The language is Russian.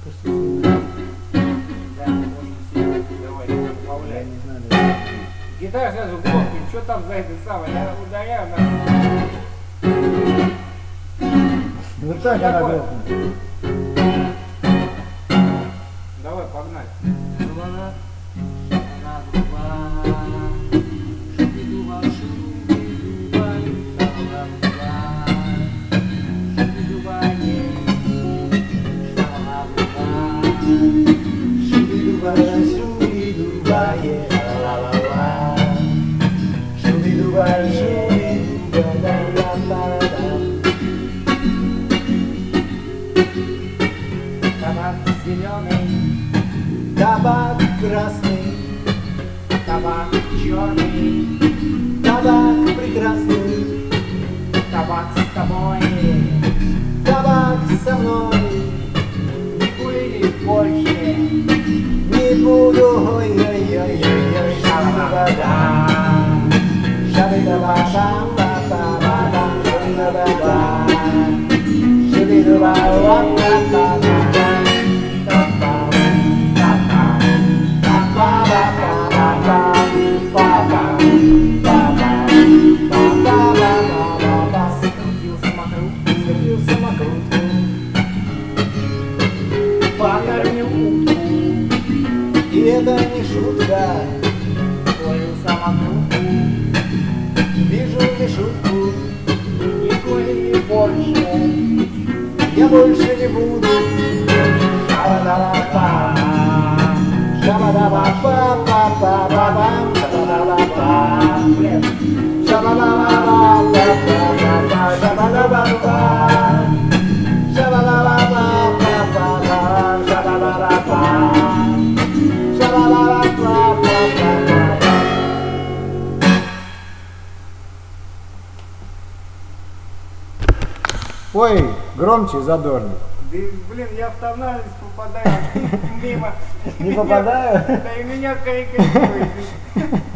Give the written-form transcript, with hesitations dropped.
Давай, не знаю, гитара сразу громким, что там за это самое, я ударяю на... Вот так она грохнет. Давай, погнали. Табак зеленый, табак красный, табак черный, табак прекрасный, табак с тобой, табак со мной. Не курили больше, не буду, ой-ой-ой-ой-ой, шабада, шабада-ба-ба-ба-ба-ба, шабада-ба-ба, шабада-ба-ба-ба-ба. Покормил утку, и это не шутка. Свою самокрутку, вижу мишутку, никакой больше, я больше не буду. Шабада-ба-ба, шабада-ба-ба-ба-ба-ба-ба, шабада-ба-ба, шабада-ба-ба-ба. Ой, громче, задорно. Да, блин, я в тональность попадаю мимо. Не попадаю? Да и меня карикатирует.